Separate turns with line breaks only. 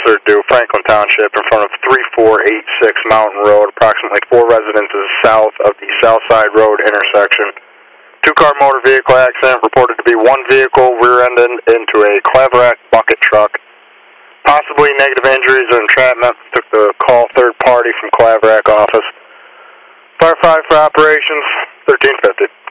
due, Franklin Township, in front of 3486 Mountain Road, approximately 4 residences south of the Southside Road intersection. Two-car motor vehicle accident, reported to be one vehicle rear-ended into a Claverack bucket truck. Possibly negative injuries or entrapment. Took the call third party from Claverack office. Fire 5 for operations, 1350.